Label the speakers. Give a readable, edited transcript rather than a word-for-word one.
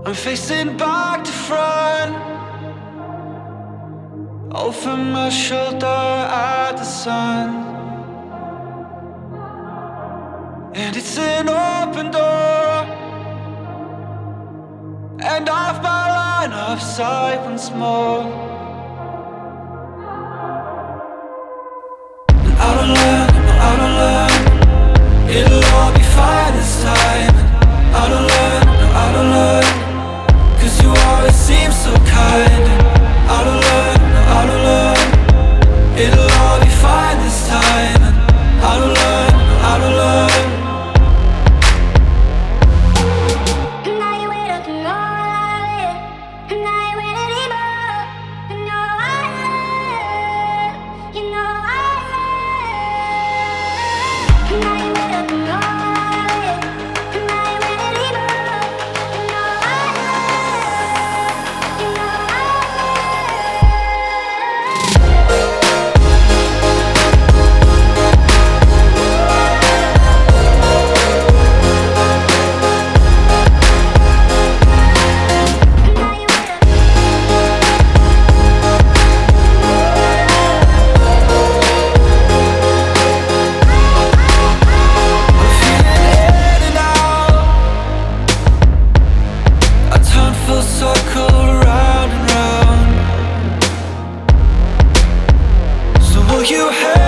Speaker 1: I'm facing back to front, over my shoulder at the sun. And it's an open door, and off my line of sight once more. And I don't learn, no I don't learn, it'll all be fine this time. And I don't learn, no I don't learn, 'cause you always seem so kind. And I don't learn, no I don't learn, it'll all be fine this time. And I don't learn, no I don't learn. Circle round and round. So will you have